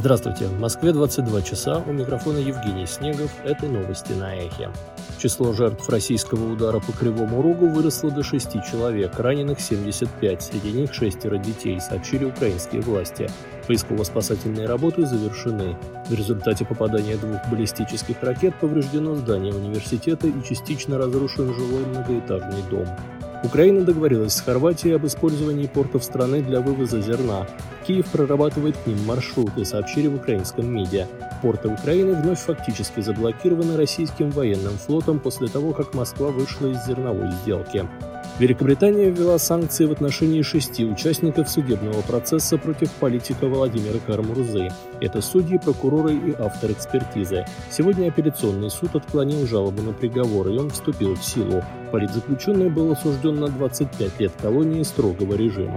Здравствуйте, в Москве 22 часа, у микрофона Евгений Снегов, это новости на Эхе. Число жертв российского удара по Кривому Рогу выросло до 6 человек, раненых 75, среди них 6 детей, сообщили украинские власти. Поисково-спасательные работы завершены. В результате попадания 2 баллистических ракет повреждено здание университета и частично разрушен жилой многоэтажный дом. Украина договорилась с Хорватией об использовании портов страны для вывоза зерна. Киев прорабатывает к ним маршруты, сообщили в украинском МИДе. Порты Украины вновь фактически заблокированы российским военным флотом после того, как Москва вышла из зерновой сделки. Великобритания ввела санкции в отношении 6 участников судебного процесса против политика Владимира Кара-Мурзы. Это судьи, прокуроры и автор экспертизы. Сегодня апелляционный суд отклонил жалобу на приговор, и он вступил в силу. Политзаключенный был осужден на 25 лет колонии строгого режима.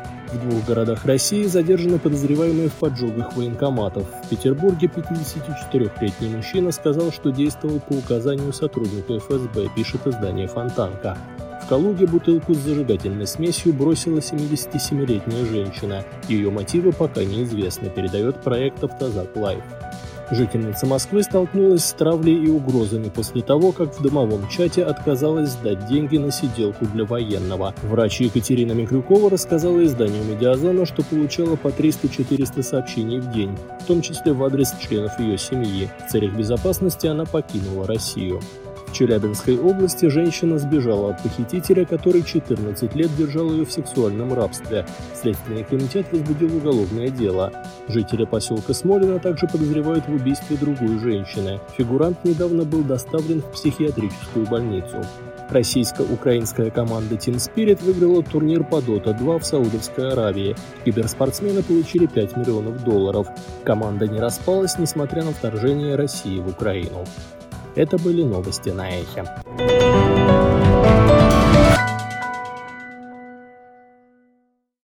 В 2 городах России задержаны подозреваемые в поджогах военкоматов. В Петербурге 54-летний мужчина сказал, что действовал по указанию сотрудника ФСБ, пишет издание «Фонтанка». В Калуге бутылку с зажигательной смесью бросила 77-летняя женщина. Ее мотивы пока неизвестны, передает проект «Автозак Лайф». Жительница Москвы столкнулась с травлей и угрозами после того, как в домовом чате отказалась сдать деньги на сиделку для военного. Врач Екатерина Микрюкова рассказала изданию «Медиазона», что получала по 300-400 сообщений в день, в том числе в адрес членов ее семьи. В целях безопасности она покинула Россию. В Челябинской области женщина сбежала от похитителя, который 14 лет держал ее в сексуальном рабстве. Следственный комитет возбудил уголовное дело. Жителя поселка Смолино также подозревают в убийстве другой женщины. Фигурант недавно был доставлен в психиатрическую больницу. Российско-украинская команда Team Spirit выиграла турнир по Dota 2 в Саудовской Аравии. Киберспортсмены получили $5 миллионов. Команда не распалась, несмотря на вторжение России в Украину. Это были новости на Эхе.